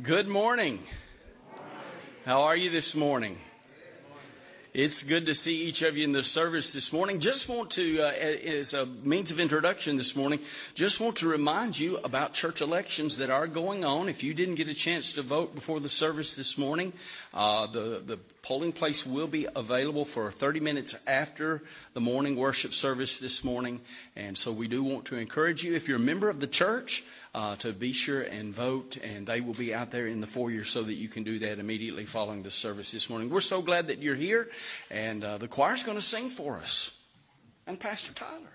Good morning. How are you this morning? It's good to see each of you in the service this morning. Just want to, as a means of introduction this morning, just want to remind you about church elections that are going on. If you didn't get a chance to vote before the service this morning, the polling place will be available for 30 minutes after the morning worship service this morning. And so we do want to encourage you, if you're a member of the church, to be sure and vote, and they will be out there in the foyer so that you can do that immediately following the service this morning. We're so glad that you're here, and the choir's going to sing for us, and Pastor Tyler.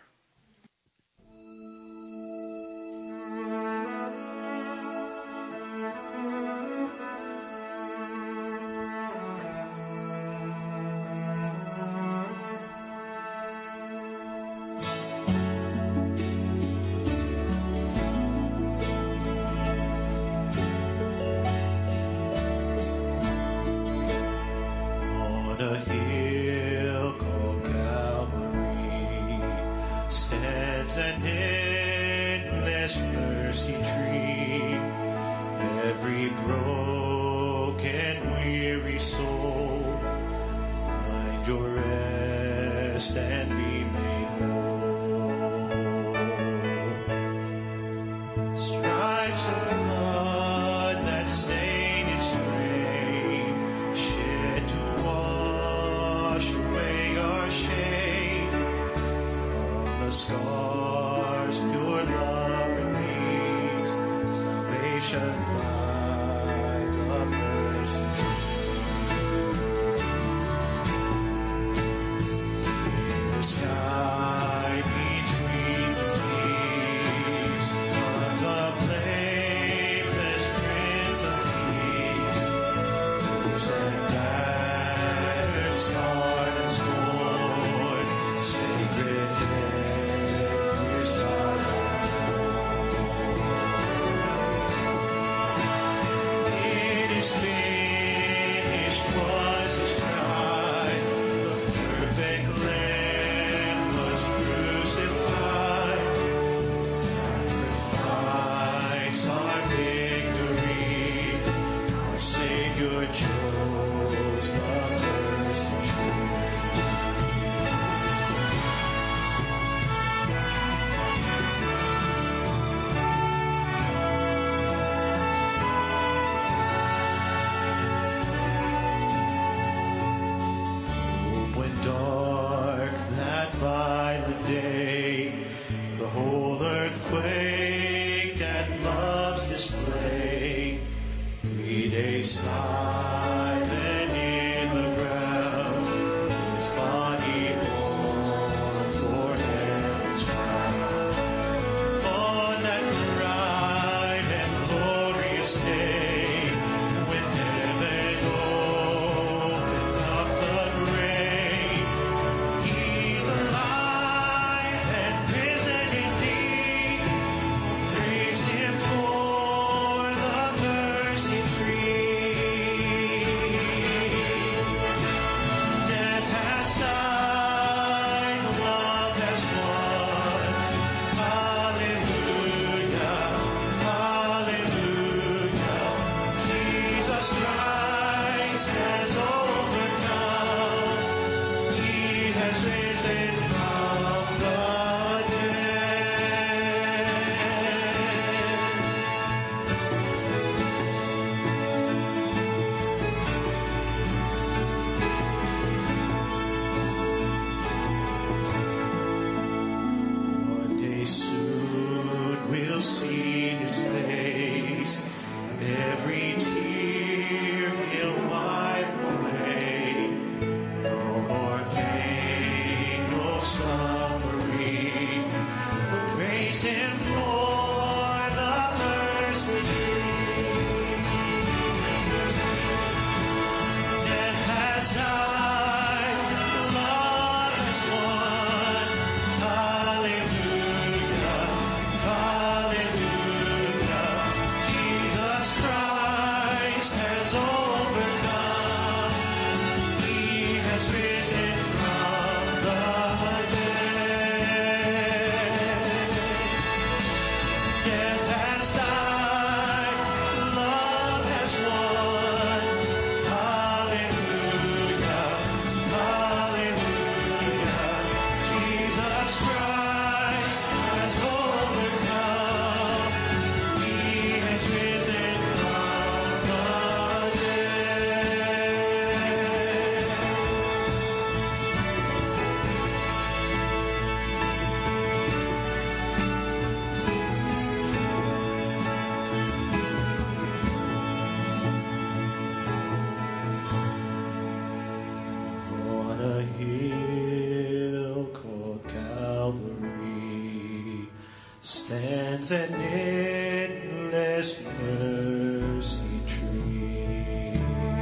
lands and endless mercy tree.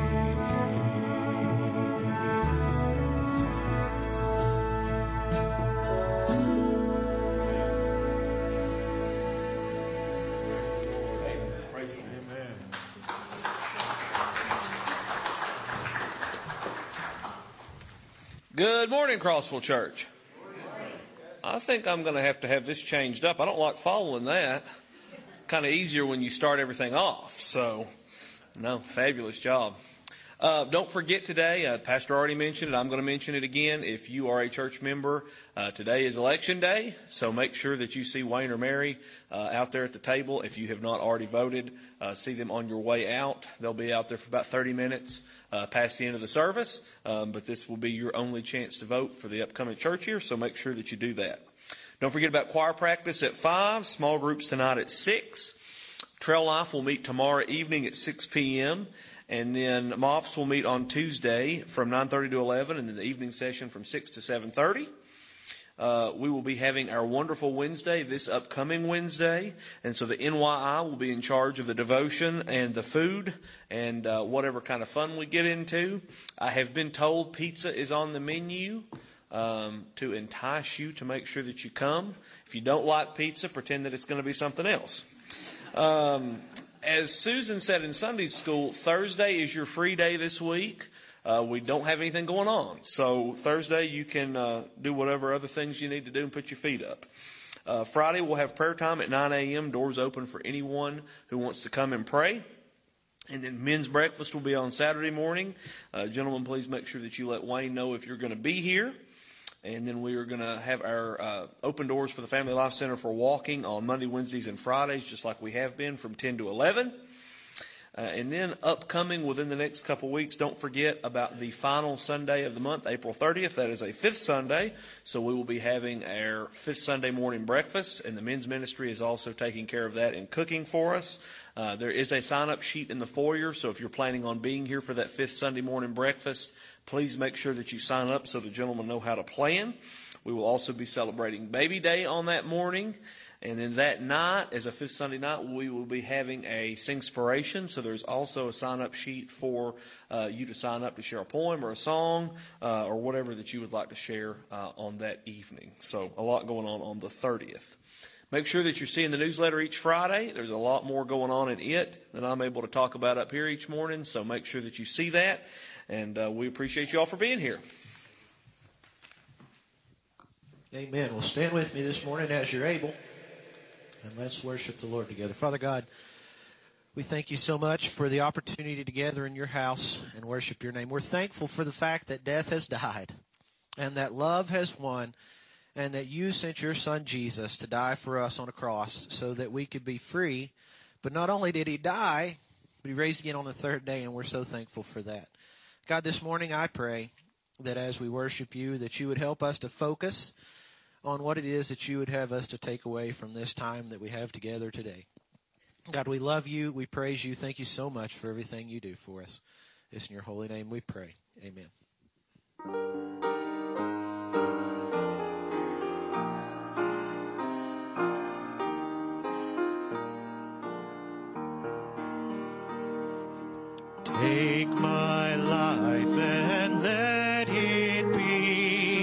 Amen. Good morning, Crossville Church. I think I'm going to have this changed up. I don't like following that. Kind of easier when you start everything off. So, no, fabulous job. Don't forget today, Pastor already mentioned it, I'm going to mention it again. If you are a church member, today is election day, so make sure that you see Wayne or Mary out there at the table. If you have not already voted, see them on your way out. They'll be out there for about 30 minutes past the end of the service, but this will be your only chance to vote for the upcoming church year, so make sure that you do that. Don't forget about choir practice at 5, small groups tonight at 6. Trail Life will meet tomorrow evening at 6 p.m., and then MOPS will meet on Tuesday from 9:30 to 11, and then the evening session from 6 to 7:30. We will be having our wonderful Wednesday this upcoming Wednesday, and so the NYI will be in charge of the devotion and the food and whatever kind of fun we get into. I have been told pizza is on the menu to entice you to make sure that you come. If you don't like pizza, pretend that it's going to be something else. As Susan said in Sunday school, Thursday is your free day this week. We don't have anything going on. So Thursday you can do whatever other things you need to do and put your feet up. Friday we'll have prayer time at 9 a.m. Doors open for anyone who wants to come and pray. And then men's breakfast will be on Saturday morning. Gentlemen, please make sure that you let Wayne know if you're going to be here. And then we are going to have our open doors for the Family Life Center for walking on Monday, Wednesdays, and Fridays, just like we have been from 10 to 11. And then upcoming within the next couple of weeks, don't forget about the final Sunday of the month, April 30th. That is a fifth Sunday. So we will be having our fifth Sunday morning breakfast, and the men's ministry is also taking care of that and cooking for us. There is a sign-up sheet in the foyer, so if you're planning on being here for that fifth Sunday morning breakfast, please make sure that you sign up so the gentlemen know how to plan. We will also be celebrating Baby Day on that morning. And then that night, as a fifth Sunday night, we will be having a Singspiration. So there's also a sign-up sheet for you to sign up to share a poem or a song or whatever that you would like to share on that evening. So a lot going on the 30th. Make sure that you're seeing the newsletter each Friday. There's a lot more going on in it than I'm able to talk about up here each morning. So make sure that you see that. And we appreciate you all for being here. Amen. Well, stand with me this morning as you're able, and let's worship the Lord together. Father God, we thank you so much for the opportunity to gather in your house and worship your name. We're thankful for the fact that death has died and that love has won and that you sent your son Jesus to die for us on a cross so that we could be free. But not only did he die, but he raised again on the third day, and we're so thankful for that. God, this morning I pray that as we worship you, that you would help us to focus on what it is that you would have us to take away from this time that we have together today. God, we love you. We praise you. Thank you so much for everything you do for us. It's in your holy name we pray. Amen. Take my life and let it be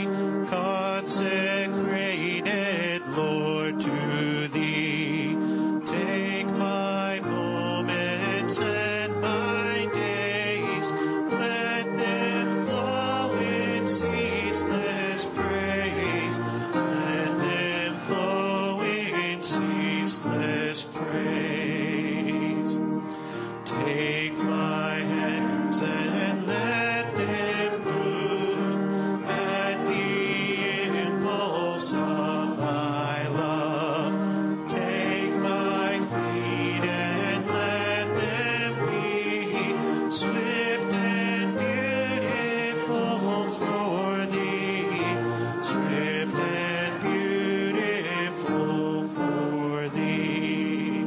consecrated, Lord, to thee. Take my moments and my days, let them flow in ceaseless praise, let them flow in ceaseless praise. Take my hands and let them move at the impulse of thy love. Take my feet and let them be swift and beautiful for thee, swift and beautiful for thee.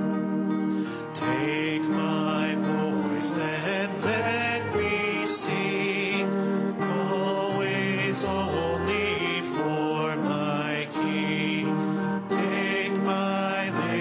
Take my voice and let me sing, always only for my King. Take my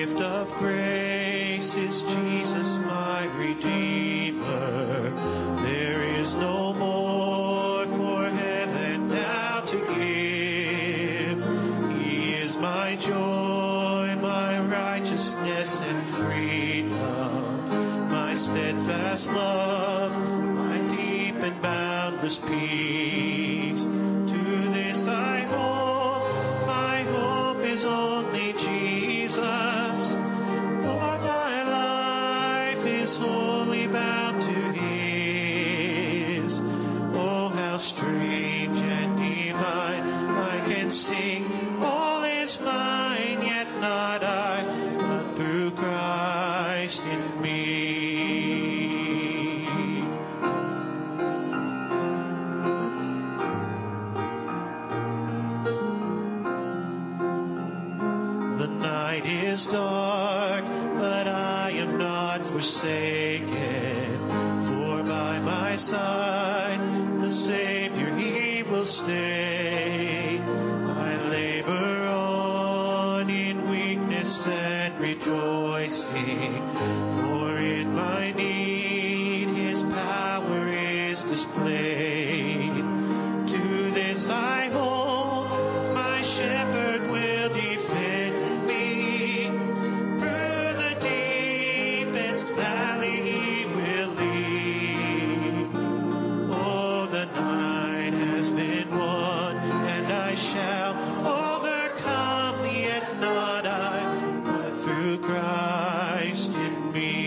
gift of grace is Jesus my Redeemer. There is no more for heaven now to give. He is my joy, my righteousness and freedom, my steadfast love, my deep and boundless peace. To this I hold, my hope is only Jesus, for my life is wholly bound to His. Oh, how strange and divine, I can sing, all is mine, yet not I, but through Christ in me. The night is dark, but I am not forsaken, for by my side the Savior, He will stay. I labor on in weakness and rejoicing, for in my need His power is displayed. To this I hold, my shepherd will defend me. Through the deepest valley He will lead. Oh, the night has been won, and I shall overcome, yet not I, but through Christ in me.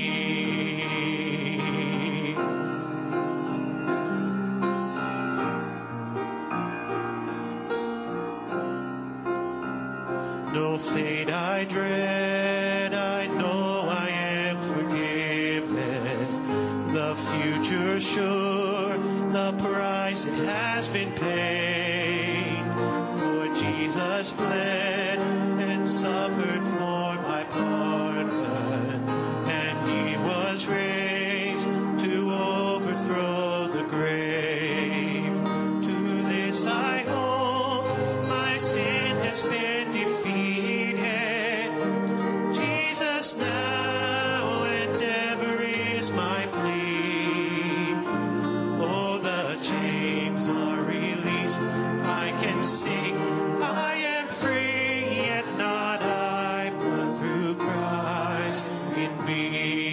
No fate I dread, I know I am forgiven. The future sure, the price it has been paid. For Jesus bled and suffered for my pardon, and He was raised to overthrow the grave. To this I hold, my sin has been defeated. Jesus now and ever is my plea. Oh, the chains are released, I can sing, I am free, yet not I, but through Christ in me.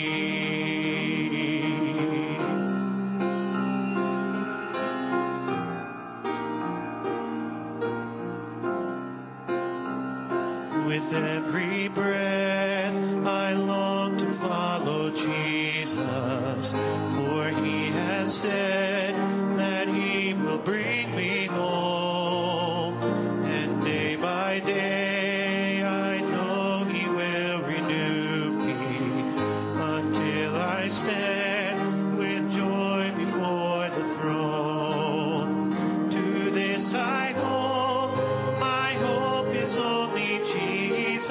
With every breath I long to follow Jesus, for He has said that He will bring me home. And day by day I know He will renew me, until I stand with joy before the throne. To this I hold, my hope is only Jesus.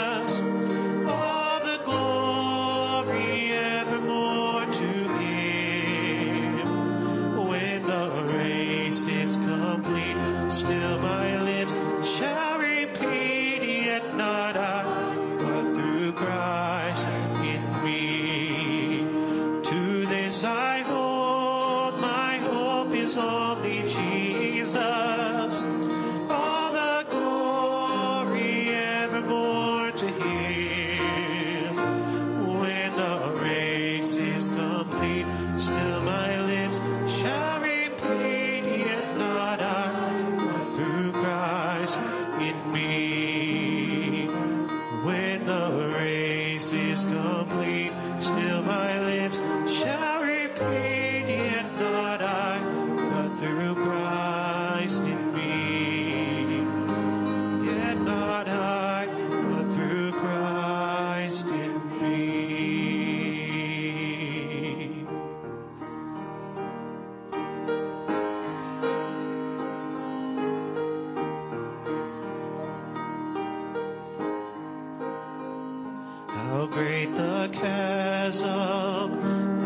All the glory evermore to Him. When the race is complete, still my lips shall repeat, yet not I, but through Christ in me. To this I hold, my hope is only Jesus. All the glory evermore to Him. When the race is complete, still my lips shall repeat, yet not I, but through Christ in me. When the race is complete, still my lips shall repeat, yet not I, but through Christ in me. Yet not I, but through Christ in me. How great the chasm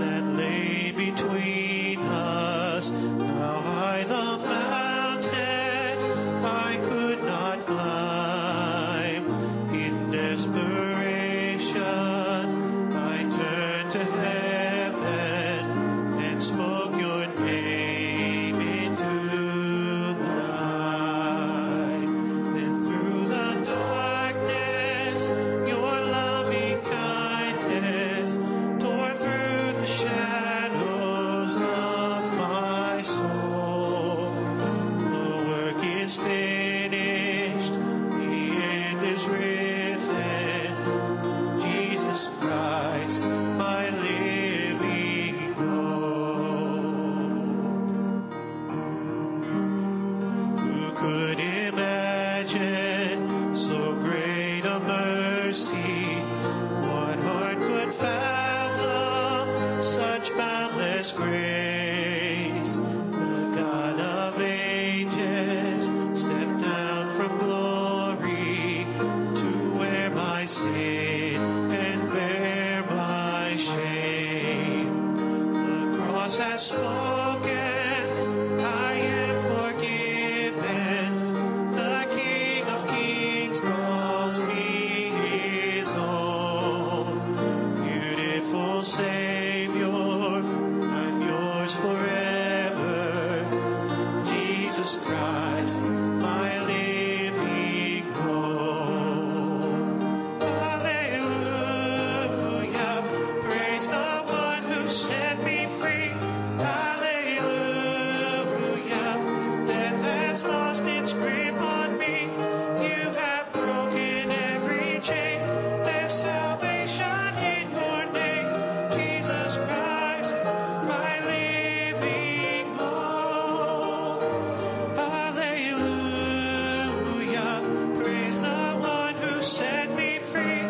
His grace. The God of ages stepped down from glory to wear my sin and bear my shame. The cross has spoken, I am forgiven. The King of Kings calls me His own. Beautiful Savior, I'm yours forever. Jesus Christ, my living hope. Hallelujah, praise the one who set me free. Hallelujah, death has lost its grip on me. You have broken every chain. There's salvation in your name, Jesus Christ, my living hope. Hallelujah, praise the one who set me free.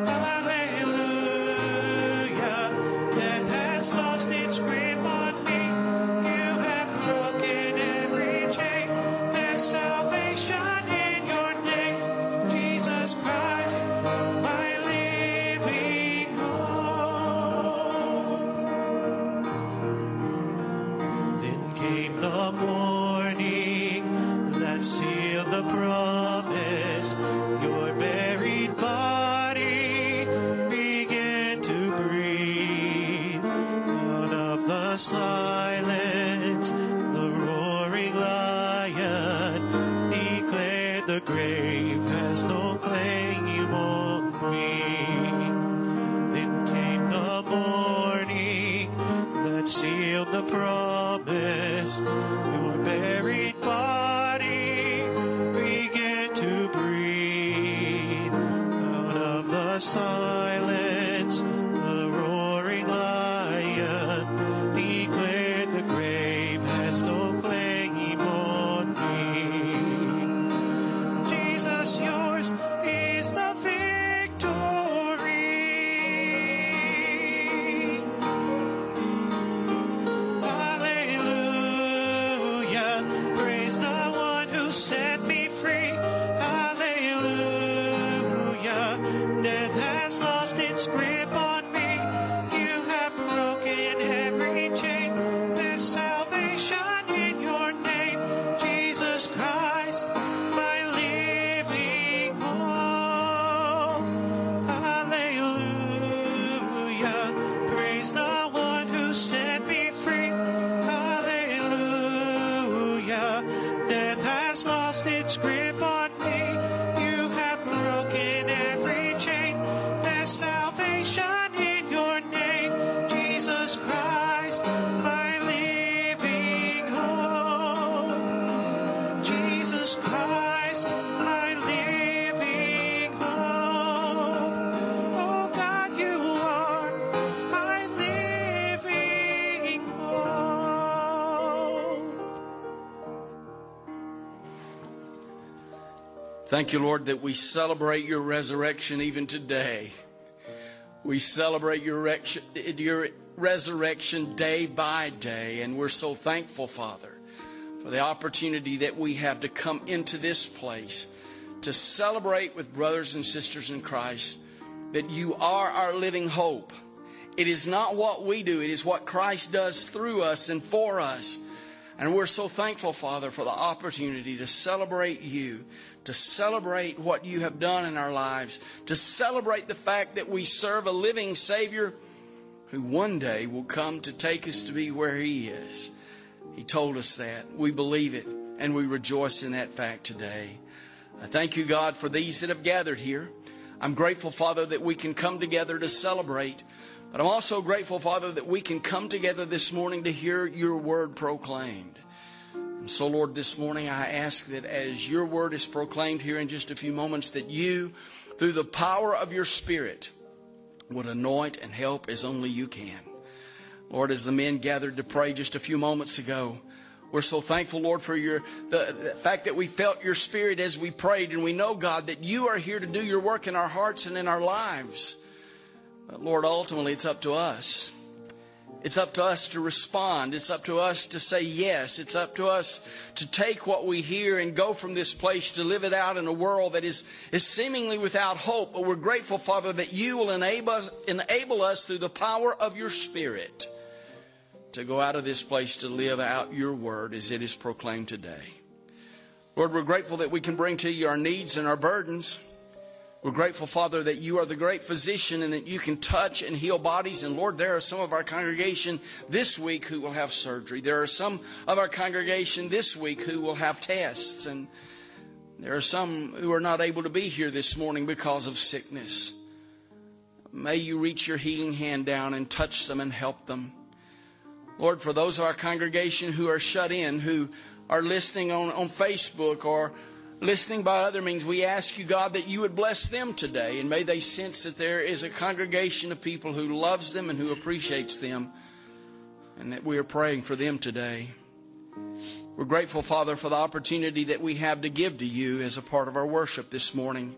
Hallelujah, death has lost its grip on me. You have broken every chain. There's salvation in your name, Jesus Christ, my living hope. Then came the morning that sealed the promise. Your buried body began to breathe. Out of the silence, the roaring lion declared the grave has no claim on me. Then came the morning that sealed the promise. Your buried body began to breathe. Out of the silence, the roaring lion declared the grave has no claim on me. Jesus, yours is the victory. Hallelujah, praise the one who set me free. Hallelujah, death has lost its grip on me. You have broken every chain. There's salvation in your name, Jesus Christ, my living hope. Hallelujah, praise the one who set me free. Hallelujah, death has lost its grip on me. You have broken every chain. There's salvation in your name, Jesus Christ, my living hope. Jesus Christ, my living hope. Oh God, you are my living hope. Thank you, Lord, that we celebrate your resurrection even today. We celebrate your resurrection day by day, and we're so thankful, Father, for the opportunity that we have to come into this place to celebrate with brothers and sisters in Christ that you are our living hope. It is not what we do, it is what Christ does through us and for us. And we're so thankful, Father, for the opportunity to celebrate you, to celebrate what you have done in our lives, to celebrate the fact that we serve a living Savior who one day will come to take us to be where He is. He told us that. We believe it, and we rejoice in that fact today. I thank you, God, for these that have gathered here. I'm grateful, Father, that we can come together to celebrate. But I'm also grateful, Father, that we can come together this morning to hear your word proclaimed. And so, Lord, this morning I ask that as your word is proclaimed here in just a few moments, that you, through the power of your Spirit, would anoint and help as only you can. Lord, as the men gathered to pray just a few moments ago, we're so thankful, Lord, for the fact that we felt your Spirit as we prayed. And we know, God, that you are here to do your work in our hearts and in our lives. But Lord, ultimately it's up to us. It's up to us to respond. It's up to us to say yes. It's up to us to take what we hear and go from this place to live it out in a world that is seemingly without hope. But we're grateful, Father, that you will enable us through the power of your Spirit to go out of this place to live out your word as it is proclaimed today. Lord, we're grateful that we can bring to you our needs and our burdens. We're grateful, Father, that you are the great physician and that you can touch and heal bodies. And Lord, there are some of our congregation this week who will have surgery. There are some of our congregation this week who will have tests. And there are some who are not able to be here this morning because of sickness. May you reach your healing hand down and touch them and help them. Lord, for those of our congregation who are shut in, who are listening on Facebook or listening by other means, we ask you, God, that you would bless them today. And may they sense that there is a congregation of people who loves them and who appreciates them. And that we are praying for them today. We're grateful, Father, for the opportunity that we have to give to you as a part of our worship this morning.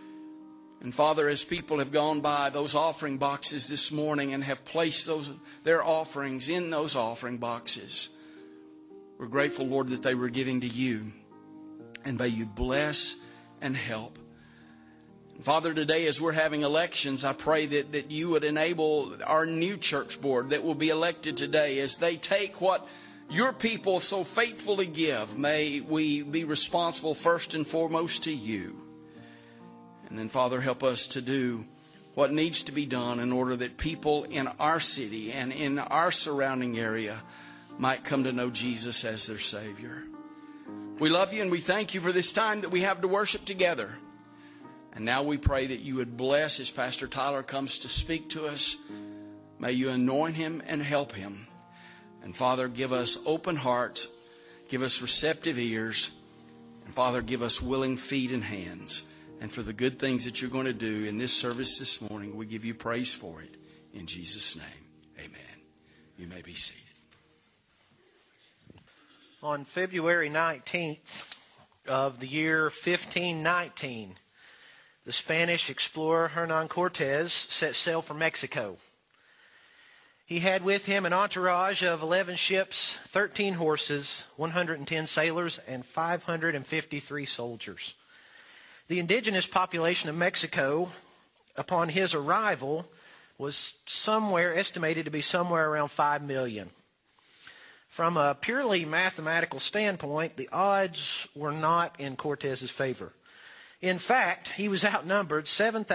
And Father, as people have gone by those offering boxes this morning and have placed their offerings in those offering boxes, we're grateful, Lord, that they were giving to you. And may you bless and help. Father, today as we're having elections, I pray that you would enable our new church board that will be elected today as they take what your people so faithfully give. May we be responsible first and foremost to you. And then, Father, help us to do what needs to be done in order that people in our city and in our surrounding area might come to know Jesus as their Savior. We love you and we thank you for this time that we have to worship together. And now we pray that you would bless as Pastor Tyler comes to speak to us. May you anoint him and help him. And Father, give us open hearts. Give us receptive ears. And Father, give us willing feet and hands. And for the good things that you're going to do in this service this morning, we give you praise for it. In Jesus' name, amen. You may be seated. On February 19th of the year 1519, the Spanish explorer Hernan Cortez set sail for Mexico. He had with him an entourage of 11 ships, 13 horses, 110 sailors, and 553 soldiers. The indigenous population of Mexico, upon his arrival, was estimated to be somewhere around 5 million. From a purely mathematical standpoint, the odds were not in Cortez's favor. In fact, he was outnumbered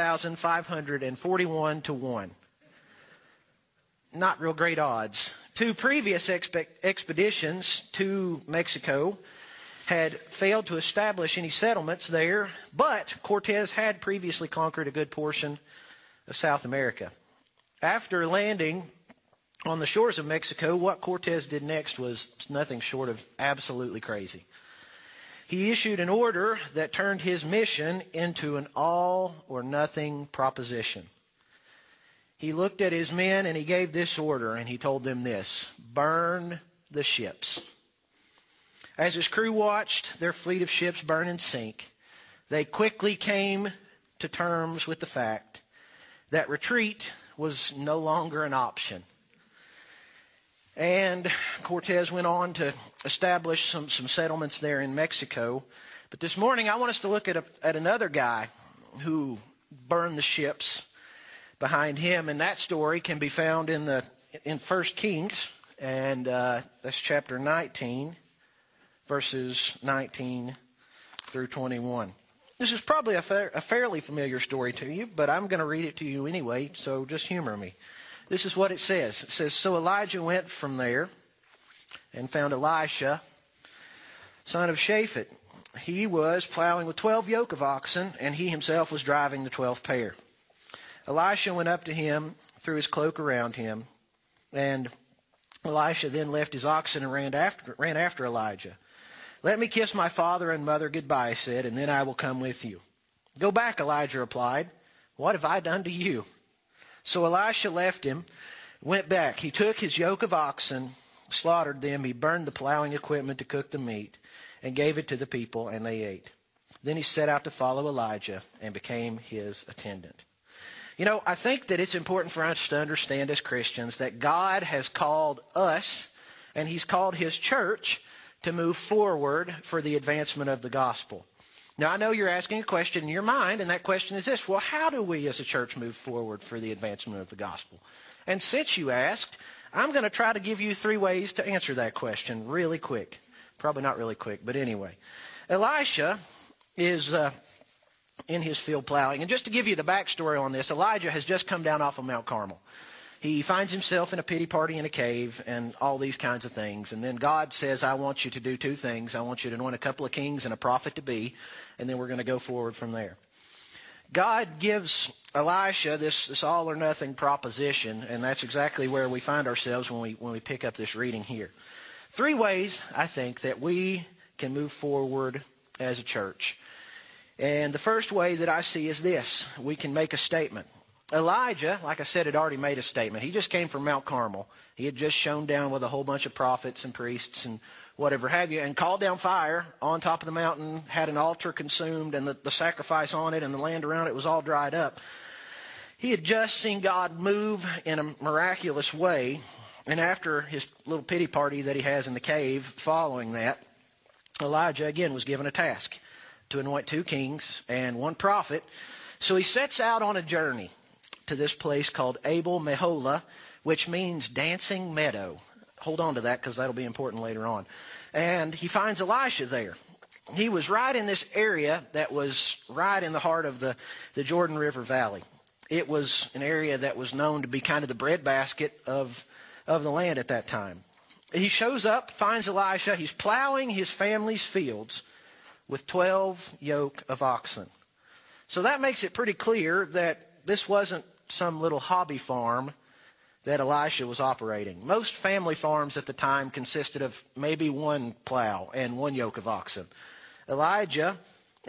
7,541 to 1. Not real great odds. Two previous expeditions to Mexico had failed to establish any settlements there, but Cortez had previously conquered a good portion of South America. After landing on the shores of Mexico, what Cortez did next was nothing short of absolutely crazy. He issued an order that turned his mission into an all-or-nothing proposition. He looked at his men and he gave this order, and he told them this: burn the ships. As his crew watched their fleet of ships burn and sink, they quickly came to terms with the fact that retreat was no longer an option. And Cortez went on to establish some settlements there in Mexico. But this morning I want us to look at another guy who burned the ships behind him. And that story can be found in 1 Kings, and that's chapter 19, verses 19 through 21. This is probably a fairly familiar story to you, but I'm going to read it to you anyway, so just humor me. This is what it says. It says, "So Elijah went from there and found Elisha, son of Shaphat. He was plowing with 12 yoke of oxen, and he himself was driving the 12th pair. Elisha went up to him, threw his cloak around him, and Elisha then left his oxen and ran after Elijah. 'Let me kiss my father and mother goodbye,' he said, 'and then I will come with you.' 'Go back,' Elijah replied. 'What have I done to you?' So Elisha left him, went back. He took his yoke of oxen, slaughtered them. He burned the plowing equipment to cook the meat, and gave it to the people, and they ate. Then he set out to follow Elijah and became his attendant." You know, I think that it's important for us to understand as Christians that God has called us and He's called His church to move forward for the advancement of the gospel. Now, I know you're asking a question in your mind, and that question is this: well, how do we as a church move forward for the advancement of the gospel? And since you asked, I'm going to try to give you 3 ways to answer that question really quick. Probably not really quick, but anyway. Elisha is in his field plowing. And just to give you the backstory on this, Elijah has just come down off of Mount Carmel. He finds himself in a pity party in a cave and all these kinds of things. And then God says, I want you to do 2 things. I want you to anoint a couple of kings and a prophet to be, and then we're going to go forward from there. God gives Elisha this all or nothing proposition, and that's exactly where we find ourselves when we pick up this reading here. 3 ways, I think, that we can move forward as a church. And the first way that I see is this: we can make a statement. Elijah, like I said, had already made a statement. He just came from Mount Carmel. He had just shone down with a whole bunch of prophets and priests and whatever have you, and called down fire on top of the mountain, had an altar consumed, and the sacrifice on it and the land around it was all dried up. He had just seen God move in a miraculous way, and after his little pity party that he has in the cave following that, Elijah again was given a task to anoint 2 kings and 1 prophet. So he sets out on a journey to this place called Abel Meholah, which means dancing meadow. Hold on to that because that'll be important later on. And he finds Elisha there. He was right in this area that was right in the heart of the Jordan River Valley. It was an area that was known to be kind of the breadbasket of the land at that time. He shows up, finds Elisha. He's plowing his family's fields with 12 yoke of oxen. So that makes it pretty clear that this wasn't some little hobby farm that Elisha was operating. Most family farms at the time consisted of maybe 1 plow and 1 yoke of oxen. Elisha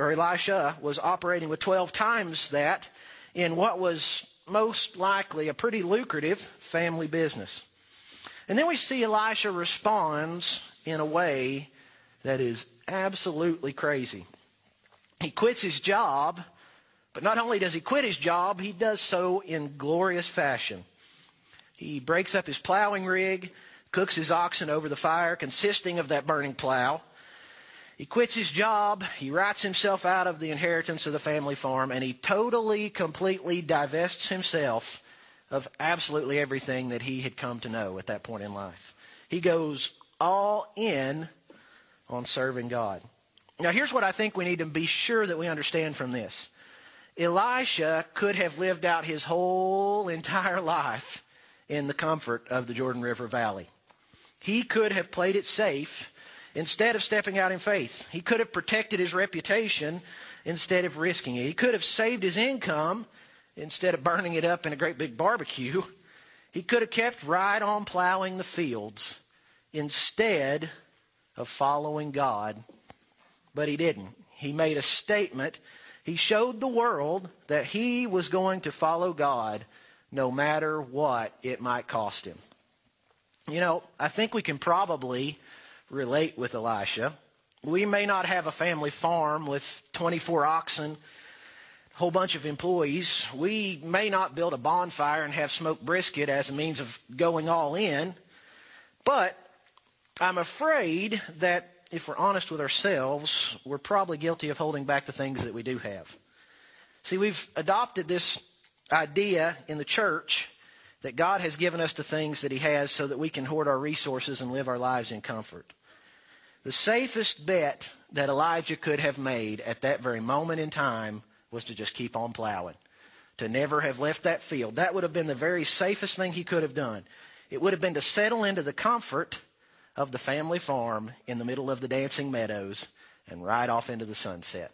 was operating with 12 times that in what was most likely a pretty lucrative family business. And then we see Elisha responds in a way that is absolutely crazy. He quits his job, but not only does he quit his job, he does so in glorious fashion. He breaks up his plowing rig, cooks his oxen over the fire consisting of that burning plow. He quits his job, he writes himself out of the inheritance of the family farm, and he totally, completely divests himself of absolutely everything that he had come to know at that point in life. He goes all in on serving God. Now, here's what I think we need to be sure that we understand from this. Elisha could have lived out his whole entire life in the comfort of the Jordan River Valley. He could have played it safe instead of stepping out in faith. He could have protected his reputation instead of risking it. He could have saved his income instead of burning it up in a great big barbecue. He could have kept right on plowing the fields instead of following God, but he didn't. He made a statement. He showed the world that he was going to follow God no matter what it might cost him. You know, I think we can probably relate with Elisha. We may not have a family farm with 24 oxen, a whole bunch of employees. We may not build a bonfire and have smoked brisket as a means of going all in. But I'm afraid that if we're honest with ourselves, we're probably guilty of holding back the things that we do have. See, we've adopted this idea in the church that God has given us the things that He has so that we can hoard our resources and live our lives in comfort. The safest bet that Elijah could have made at that very moment in time was to just keep on plowing, to never have left that field. That would have been the very safest thing he could have done. It would have been to settle into the comfort of the family farm in the middle of the dancing meadows and ride off into the sunset.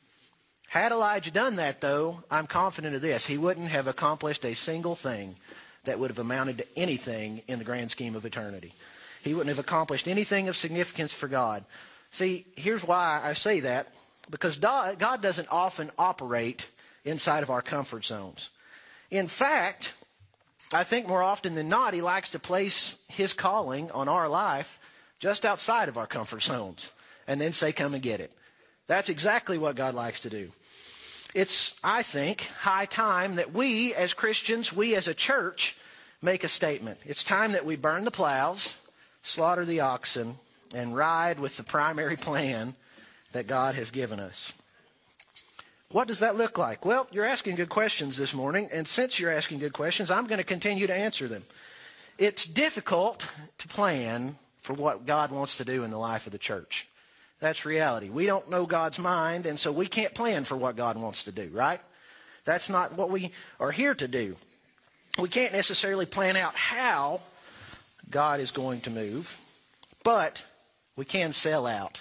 Had Elijah done that, though, I'm confident of this. He wouldn't have accomplished a single thing that would have amounted to anything in the grand scheme of eternity. He wouldn't have accomplished anything of significance for God. See, here's why I say that. Because God doesn't often operate inside of our comfort zones. In fact, I think more often than not, He likes to place His calling on our life just outside of our comfort zones and then say, come and get it. That's exactly what God likes to do. It's, I think, high time that we as Christians, we as a church, make a statement. It's time that we burn the plows, slaughter the oxen, and ride with the primary plan that God has given us. What does that look like? Well, you're asking good questions this morning, and since you're asking good questions, I'm going to continue to answer them. It's difficult to plan for what God wants to do in the life of the church. That's reality. We don't know God's mind, and so we can't plan for what God wants to do, right? That's not what we are here to do. We can't necessarily plan out how God is going to move, but we can sell out.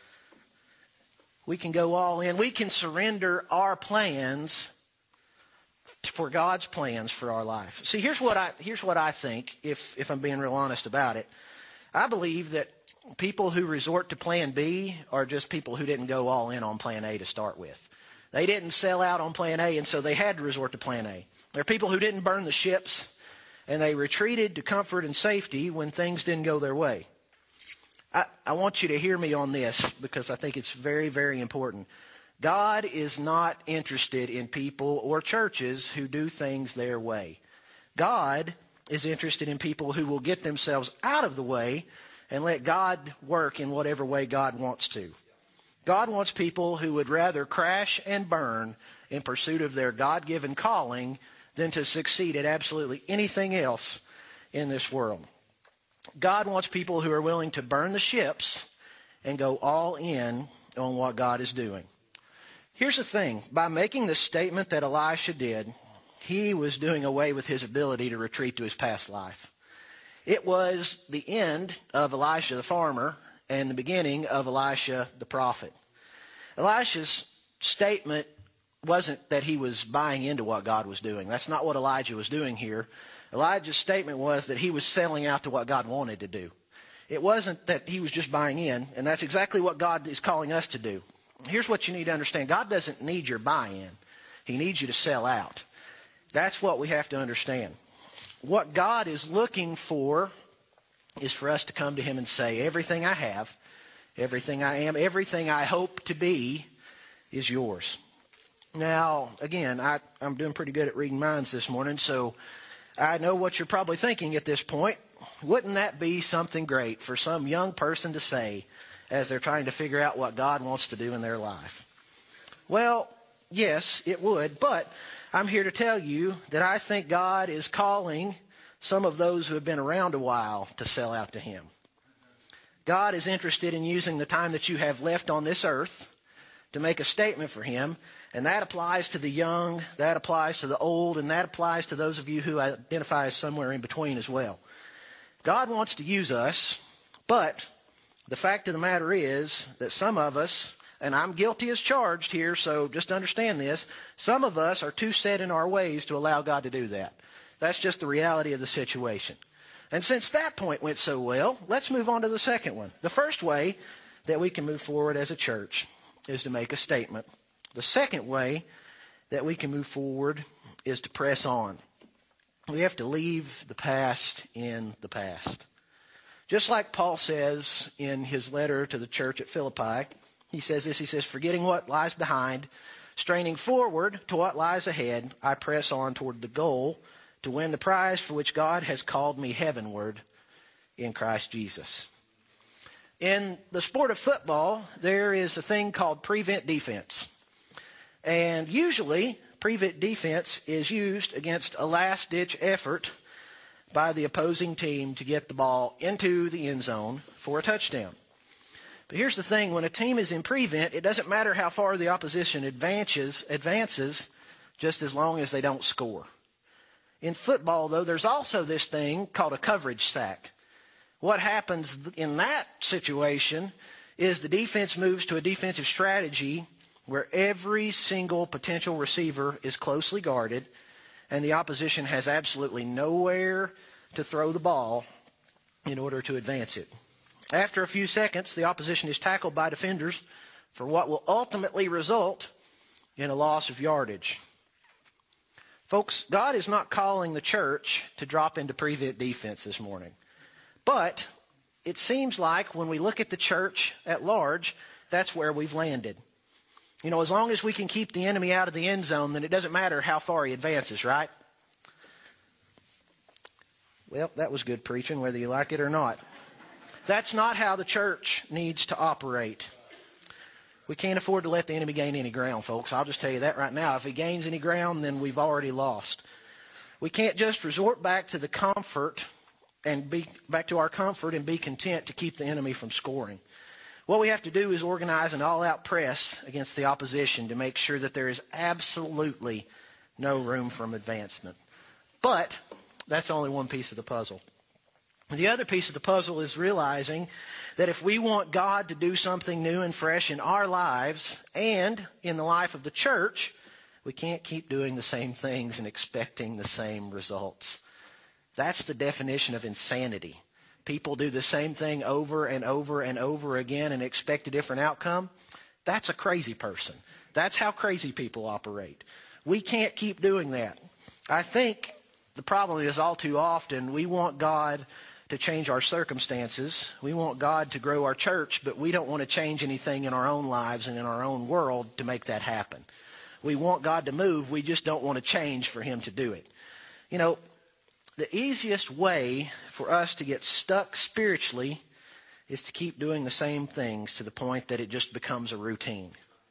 We can go all in. We can surrender our plans for God's plans for our life. See, here's what I think, if I'm being real honest about it. I believe that people who resort to plan B are just people who didn't go all in on plan A to start with. They didn't sell out on plan A, and so they had to resort to plan A. There are people who didn't burn the ships, and they retreated to comfort and safety when things didn't go their way. I want you to hear me on this because I think it's very, very important. God is not interested in people or churches who do things their way. God is interested in people who will get themselves out of the way and let God work in whatever way God wants to. God wants people who would rather crash and burn in pursuit of their God-given calling than to succeed at absolutely anything else in this world. God wants people who are willing to burn the ships and go all in on what God is doing. Here's the thing. By making the statement that Elisha did, he was doing away with his ability to retreat to his past life. It was the end of Elisha the farmer and the beginning of Elisha the prophet. Elisha's statement wasn't that he was buying into what God was doing. That's not what Elijah was doing here. Elijah's statement was that he was selling out to what God wanted to do. It wasn't that he was just buying in, and that's exactly what God is calling us to do. Here's what you need to understand. God doesn't need your buy-in. He needs you to sell out. That's what we have to understand. What God is looking for is for us to come to Him and say, everything I have, everything I am, everything I hope to be is yours. Now, again, I'm doing pretty good at reading minds this morning, so I know what you're probably thinking at this point. Wouldn't that be something great for some young person to say as they're trying to figure out what God wants to do in their life? Well, yes, it would, but I'm here to tell you that I think God is calling some of those who have been around a while to sell out to Him. God is interested in using the time that you have left on this earth to make a statement for Him, and that applies to the young, that applies to the old, and that applies to those of you who identify as somewhere in between as well. God wants to use us, but the fact of the matter is that some of us, and I'm guilty as charged here, so just understand this, some of us are too set in our ways to allow God to do that. That's just the reality of the situation. And since that point went so well, let's move on to the second one. The first way that we can move forward as a church is to make a statement. The second way that we can move forward is to press on. We have to leave the past in the past. Just like Paul says in his letter to the church at Philippi, he says this, he says, forgetting what lies behind, straining forward to what lies ahead, I press on toward the goal to win the prize for which God has called me heavenward in Christ Jesus. In the sport of football, there is a thing called prevent defense. And usually, prevent defense is used against a last-ditch effort by the opposing team to get the ball into the end zone for a touchdown. But here's the thing. When a team is in prevent, it doesn't matter how far the opposition advances just as long as they don't score. In football, though, there's also this thing called a coverage sack. What happens in that situation is the defense moves to a defensive strategy where every single potential receiver is closely guarded and the opposition has absolutely nowhere to throw the ball in order to advance it. After a few seconds, the opposition is tackled by defenders for what will ultimately result in a loss of yardage. Folks, God is not calling the church to drop into prevent defense this morning. But it seems like when we look at the church at large, that's where we've landed. You know, as long as we can keep the enemy out of the end zone, then it doesn't matter how far he advances, right? Well, that was good preaching, whether you like it or not. That's not how the church needs to operate. We can't afford to let the enemy gain any ground, folks. I'll just tell you that right now. If he gains any ground, then we've already lost. We can't just resort back to the comfort and back to our comfort and be content to keep the enemy from scoring. What we have to do is organize an all-out press against the opposition to make sure that there is absolutely no room for advancement. But that's only one piece of the puzzle. The other piece of the puzzle is realizing that if we want God to do something new and fresh in our lives and in the life of the church, we can't keep doing the same things and expecting the same results. That's the definition of insanity. People do the same thing over and over and over again and expect a different outcome. That's a crazy person. That's how crazy people operate. We can't keep doing that. I think the problem is all too often we want God to change our circumstances. We want God to grow our church, but we don't want to change anything in our own lives and in our own world to make that happen. We want God to move. We just don't want to change for Him to do it. You know, the easiest way for us to get stuck spiritually is to keep doing the same things to the point that it just becomes a routine.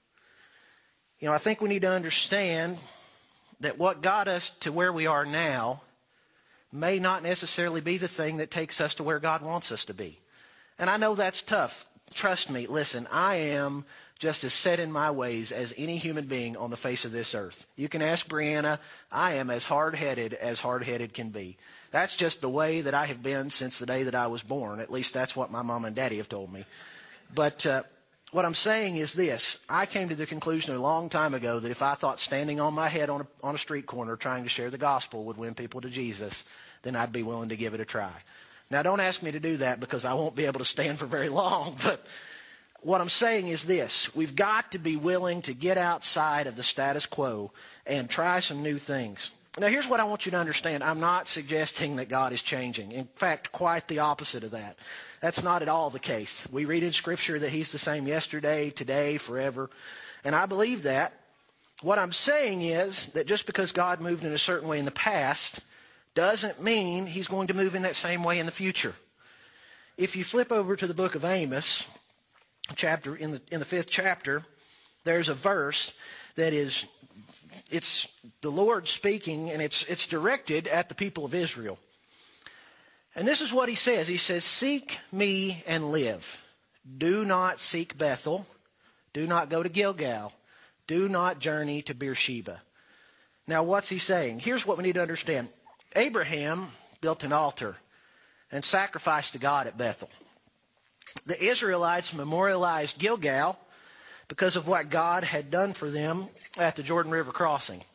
You know, I think we need to understand that what got us to where we are now may not necessarily be the thing that takes us to where God wants us to be. And I know that's tough. Trust me, listen, I am just as set in my ways as any human being on the face of this earth. You can ask Brianna, I am as hard-headed can be. That's just the way that I have been since the day that I was born. At least that's what my mom and daddy have told me. But what I'm saying is this. I came to the conclusion a long time ago that if I thought standing on my head on a street corner trying to share the gospel would win people to Jesus, then I'd be willing to give it a try. Now, don't ask me to do that because I won't be able to stand for very long. But what I'm saying is this. We've got to be willing to get outside of the status quo and try some new things. Now, here's what I want you to understand. I'm not suggesting that God is changing. In fact, quite the opposite of that. That's not at all the case. We read in Scripture that He's the same yesterday, today, forever. And I believe that. What I'm saying is that just because God moved in a certain way in the past doesn't mean He's going to move in that same way in the future. If you flip over to the book of Amos, in the 5th chapter, there's a verse that it's the Lord speaking, and it's directed at the people of Israel. And this is what He says. He says, "Seek me and live. Do not seek Bethel. Do not go to Gilgal. Do not journey to Beersheba." Now, what's He saying? Here's what we need to understand. Abraham built an altar and sacrificed to God at Bethel. The Israelites memorialized Gilgal because of what God had done for them at the Jordan River crossing.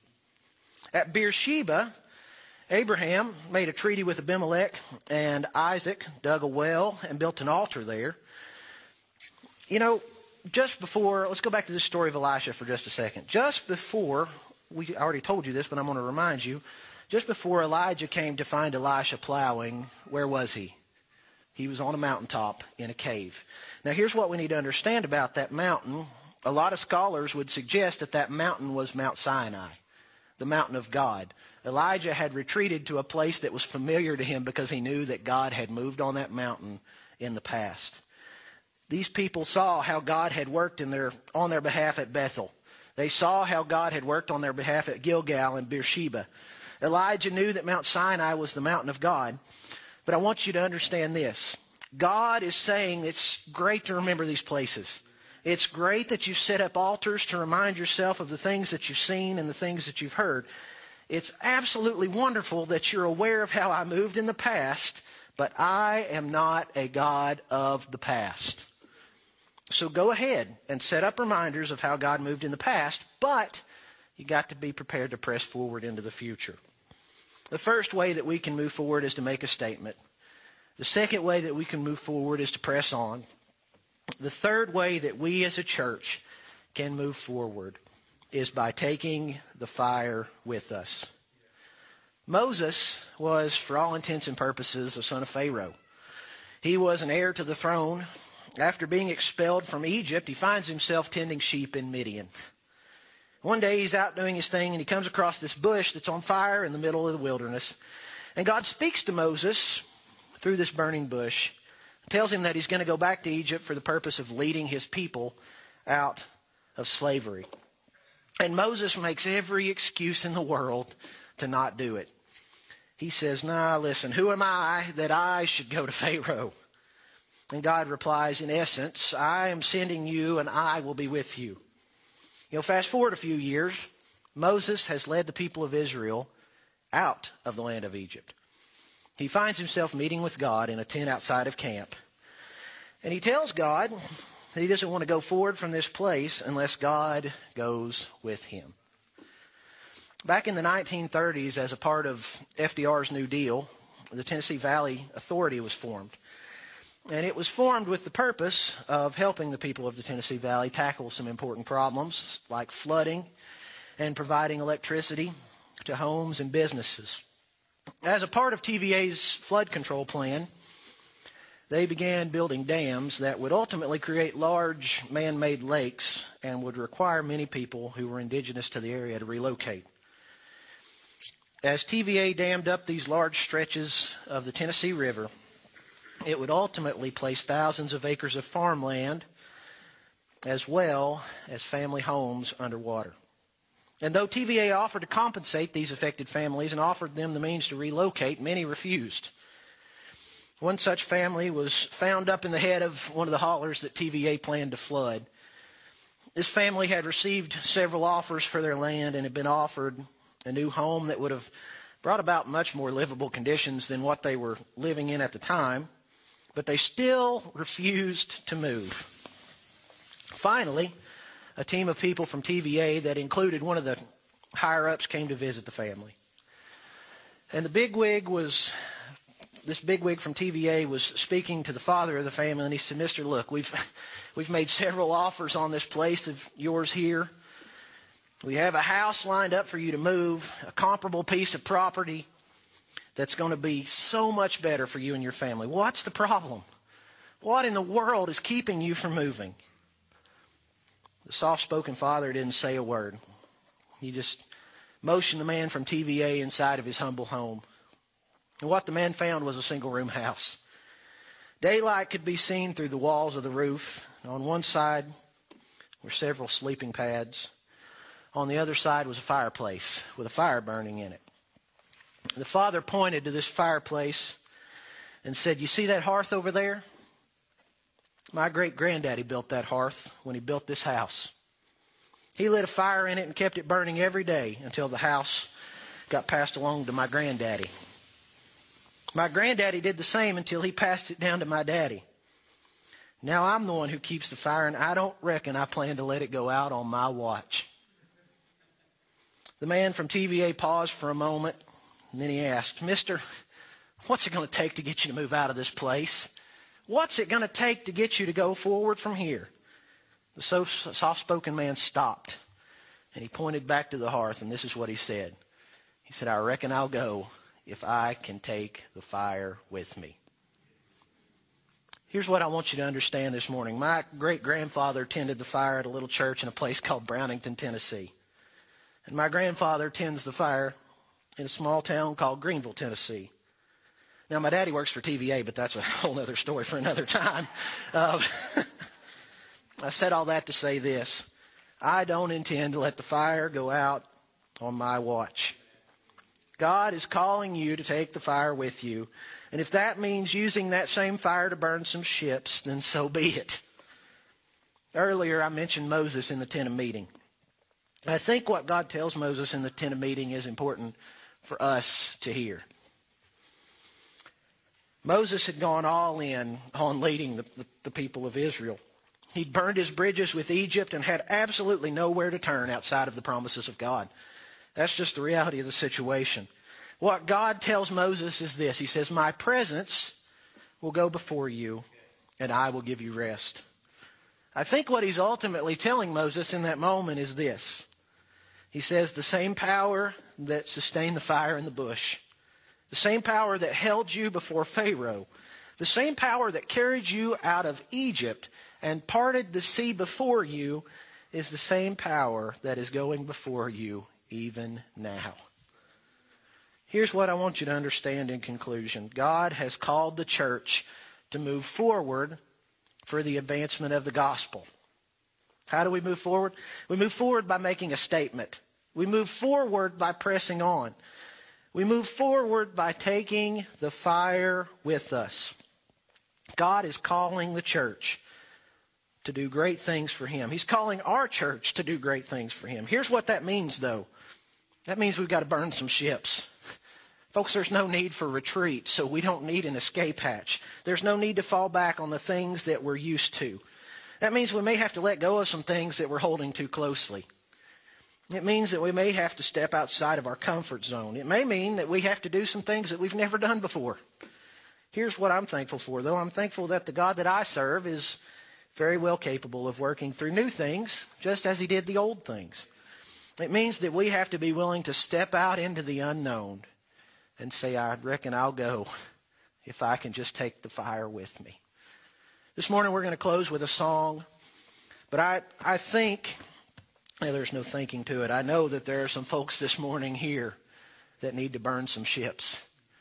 At Beersheba, Abraham made a treaty with Abimelech, and Isaac dug a well and built an altar there. You know, let's go back to this story of Elisha for just a second. I already told you this, but I'm going to remind you. Just before Elijah came to find Elisha plowing, where was he? He was on a mountaintop in a cave. Now, here's what we need to understand about that mountain. A lot of scholars would suggest that mountain was Mount Sinai, the mountain of God. Elijah had retreated to a place that was familiar to him because he knew that God had moved on that mountain in the past. These people saw how God had worked on their behalf at Bethel. They saw how God had worked on their behalf at Gilgal and Beersheba. Elijah knew that Mount Sinai was the mountain of God. But I want you to understand this. God is saying it's great to remember these places. It's great that you set up altars to remind yourself of the things that you've seen and the things that you've heard. It's absolutely wonderful that you're aware of how I moved in the past, but I am not a God of the past. So go ahead and set up reminders of how God moved in the past, but you got to be prepared to press forward into the future. The first way that we can move forward is to make a statement. The second way that we can move forward is to press on. The third way that we as a church can move forward is by taking the fire with us. Moses was, for all intents and purposes, a son of Pharaoh. He was an heir to the throne, after being expelled from Egypt, he finds himself tending sheep in Midian. One day he's out doing his thing and he comes across this bush that's on fire in the middle of the wilderness. And God speaks to Moses through this burning bush, tells him that he's going to go back to Egypt for the purpose of leading his people out of slavery. And Moses makes every excuse in the world to not do it. He says, listen, who am I that I should go to Pharaoh? And God replies, in essence, I am sending you and I will be with you. Fast forward a few years, Moses has led the people of Israel out of the land of Egypt. He finds himself meeting with God in a tent outside of camp. And he tells God that he doesn't want to go forward from this place unless God goes with him. Back in the 1930s, as a part of FDR's New Deal, the Tennessee Valley Authority was formed. And it was formed with the purpose of helping the people of the Tennessee Valley tackle some important problems like flooding and providing electricity to homes and businesses. As a part of TVA's flood control plan, they began building dams that would ultimately create large man-made lakes and would require many people who were indigenous to the area to relocate. As TVA dammed up these large stretches of the Tennessee River, it would ultimately place thousands of acres of farmland as well as family homes underwater. And though TVA offered to compensate these affected families and offered them the means to relocate, many refused. One such family was found up in the head of one of the hollers that TVA planned to flood. This family had received several offers for their land and had been offered a new home that would have brought about much more livable conditions than what they were living in at the time, but they still refused to move. Finally, a team of people from TVA that included one of the higher-ups came to visit the family. And this bigwig from TVA was speaking to the father of the family, and he said, Mister, look, we've made several offers on this place of yours here. We have a house lined up for you to move, a comparable piece of property that's going to be so much better for you and your family. What's the problem? What in the world is keeping you from moving? The soft-spoken father didn't say a word. He just motioned the man from TVA inside of his humble home. And what the man found was a single-room house. Daylight could be seen through the walls of the roof. On one side were several sleeping pads. On the other side was a fireplace with a fire burning in it. The father pointed to this fireplace and said, you see that hearth over there? My great-granddaddy built that hearth when he built this house. He lit a fire in it and kept it burning every day until the house got passed along to my granddaddy. My granddaddy did the same until he passed it down to my daddy. Now I'm the one who keeps the fire, and I don't reckon I plan to let it go out on my watch. The man from TVA paused for a moment, and then he asked, Mister, what's it going to take to get you to move out of this place? What's it going to take to get you to go forward from here? The soft-spoken man stopped, and he pointed back to the hearth, and this is what he said. He said, I reckon I'll go if I can take the fire with me. Here's what I want you to understand this morning. My great-grandfather tended the fire at a little church in a place called Brownington, Tennessee. And my grandfather tends the fire in a small town called Greenville, Tennessee. Now, my daddy works for TVA, but that's a whole other story for another time. I said all that to say this. I don't intend to let the fire go out on my watch. God is calling you to take the fire with you. And if that means using that same fire to burn some ships, then so be it. Earlier, I mentioned Moses in the tent of meeting. I think what God tells Moses in the tent of meeting is important for us to hear. Moses had gone all in on leading the people of Israel. He'd burned his bridges with Egypt and had absolutely nowhere to turn outside of the promises of God. That's just the reality of the situation. What God tells Moses is this. He says, my presence will go before you, and I will give you rest. I think what he's ultimately telling Moses in that moment is this. He says, the same power that sustained the fire in the bush, the same power that held you before Pharaoh The same power that carried you out of Egypt and parted the sea before you is the same power that is going before you even now. Here's what I want you to understand in conclusion. God has called the church to move forward for the advancement of the gospel. How do we move forward? We move forward by making a statement. We move forward by pressing on. We move forward by taking the fire with us. God is calling the church to do great things for Him. He's calling our church to do great things for Him. Here's what that means, though. That means we've got to burn some ships. Folks, there's no need for retreat, so we don't need an escape hatch. There's no need to fall back on the things that we're used to. That means we may have to let go of some things that we're holding too closely. It means that we may have to step outside of our comfort zone. It may mean that we have to do some things that we've never done before. Here's what I'm thankful for, though. I'm thankful that the God that I serve is very well capable of working through new things, just as He did the old things. It means that we have to be willing to step out into the unknown and say, I reckon I'll go if I can just take the fire with me. This morning we're going to close with a song, but I think, there's no thinking to it, I know that there are some folks this morning here that need to burn some ships.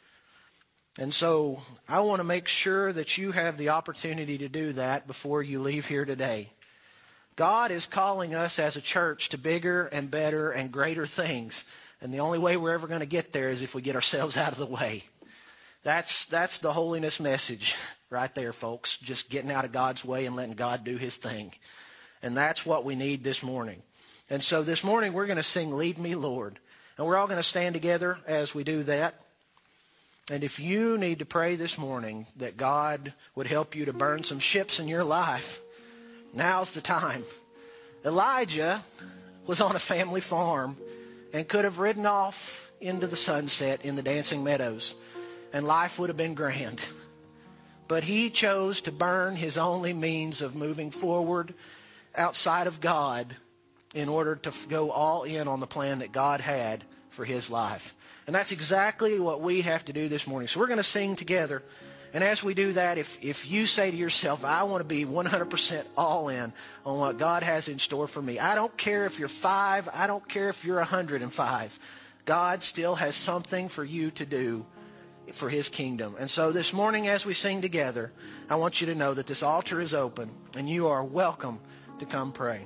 And so I want to make sure that you have the opportunity to do that before you leave here today. God is calling us as a church to bigger and better and greater things. And the only way we're ever going to get there is if we get ourselves out of the way. That's the holiness message right there, folks. Just getting out of God's way and letting God do His thing. And that's what we need this morning. And so this morning we're going to sing Lead Me, Lord. And we're all going to stand together as we do that. And if you need to pray this morning that God would help you to burn some ships in your life, now's the time. Elijah was on a family farm and could have ridden off into the sunset in the dancing meadows, and life would have been grand. But he chose to burn his only means of moving forward outside of God in order to go all in on the plan that God had for his life. And that's exactly what we have to do this morning. So we're going to sing together. And as we do that, if you say to yourself, I want to be 100% all in on what God has in store for me. I don't care if you're 5. I don't care if you're 105. God still has something for you to do for His kingdom. And so this morning as we sing together, I want you to know that this altar is open and you are welcome to come pray.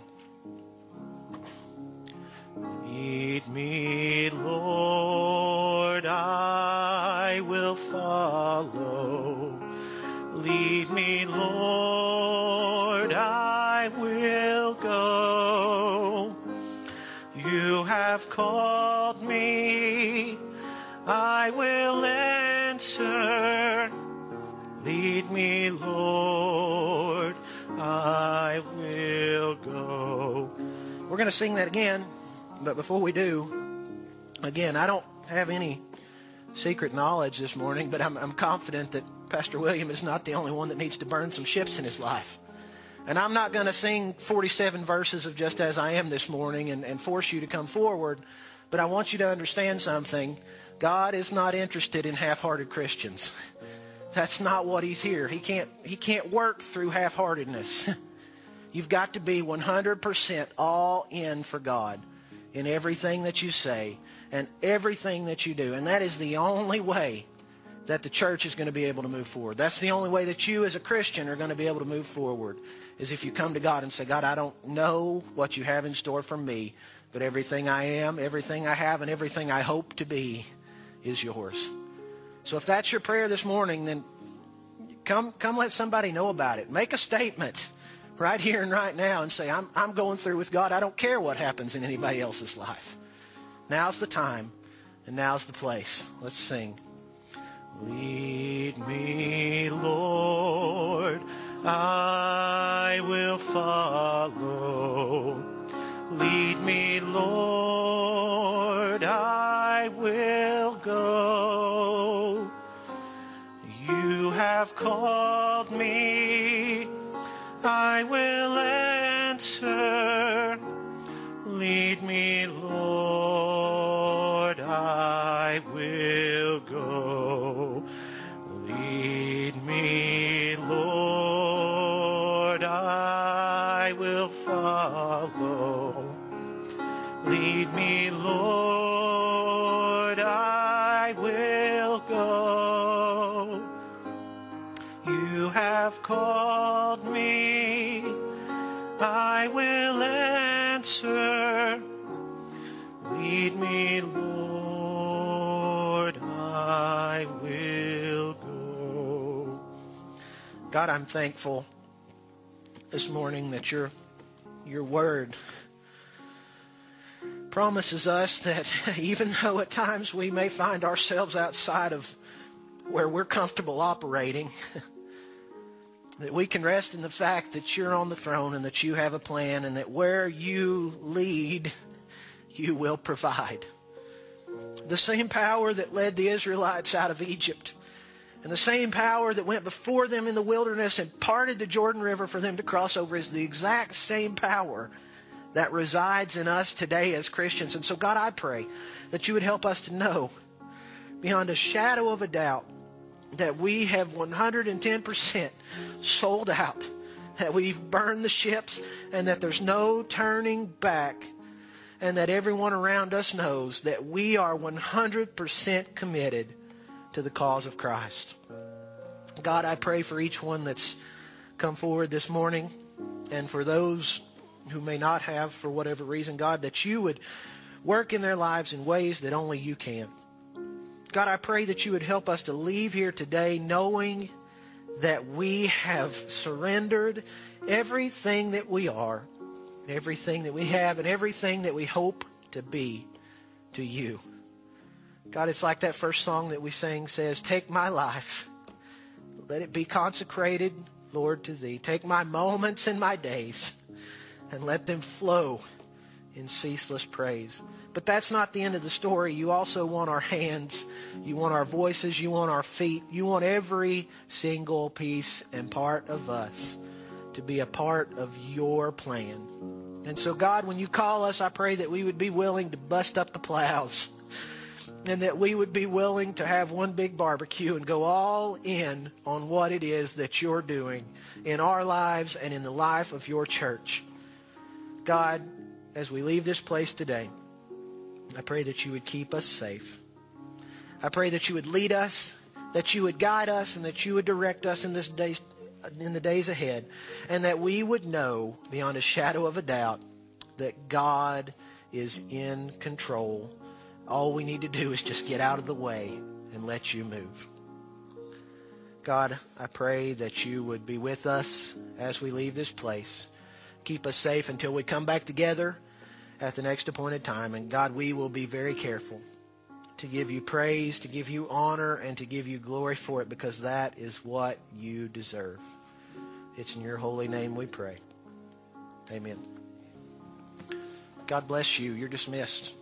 Lead me, Lord, I will follow. Lead me, Lord, I will go. You have called me, I will answer. Lead me, Lord, I will go. We're going to sing that again. But before we do, again, I don't have any secret knowledge this morning, but I'm confident that Pastor William is not the only one that needs to burn some ships in his life. And I'm not going to sing 47 verses of Just As I Am this morning and force you to come forward, but I want you to understand something. God is not interested in half-hearted Christians. That's not what He's here. He can't work through half-heartedness. You've got to be 100% all in for God in everything that you say and everything that you do. And that is the only way that the church is going to be able to move forward. That's the only way that you as a Christian are going to be able to move forward, is if you come to God and say, God, I don't know what you have in store for me, but everything I am, everything I have, and everything I hope to be is yours. So if that's your prayer this morning, then come let somebody know about it. Make a statement right here and right now and say, I'm going through with God. I don't care what happens in anybody else's life. Now's the time and now's the place. Let's sing. Lead me, Lord, I will follow. Lead me, Lord, I will go. You have called me, I will answer. Lead me, Lord, I will go. Lead me, You have called me, I will answer. Lead me, Lord, I will go. God, I'm thankful this morning that your word promises us that even though at times we may find ourselves outside of where we're comfortable operating, that we can rest in the fact that you're on the throne and that you have a plan, and that where you lead, you will provide. The same power that led the Israelites out of Egypt, and the same power that went before them in the wilderness and parted the Jordan River for them to cross over, is the exact same power that resides in us today as Christians. And so, God, I pray that you would help us to know beyond a shadow of a doubt that we have 110% sold out, that we've burned the ships, and that there's no turning back, and that everyone around us knows that we are 100% committed to the cause of Christ. God, I pray for each one that's come forward this morning, and for those who may not have for whatever reason, God, that you would work in their lives in ways that only you can. God, I pray that you would help us to leave here today knowing that we have surrendered everything that we are, everything that we have, and everything that we hope to be to you. God, it's like that first song that we sang says, take my life, let it be consecrated, Lord, to thee. Take my moments and my days, and let them flow in ceaseless praise. But that's not the end of the story. You also want our hands, you want our voices, you want our feet, you want every single piece and part of us to be a part of your plan. And so, God, when you call us, I pray that we would be willing to bust up the plows, and that we would be willing to have one big barbecue and go all in on what it is that you're doing in our lives and in the life of your church. God, as we leave this place today, I pray that you would keep us safe. I pray that you would lead us, that you would guide us, and that you would direct us in the days ahead, and that we would know beyond a shadow of a doubt that God is in control. All we need to do is just get out of the way and let you move. God, I pray that you would be with us as we leave this place. Keep us safe until we come back together at the next appointed time. And God, we will be very careful to give you praise, to give you honor, and to give you glory for it, because that is what you deserve. It's in your holy name we pray. Amen. God bless you. You're dismissed.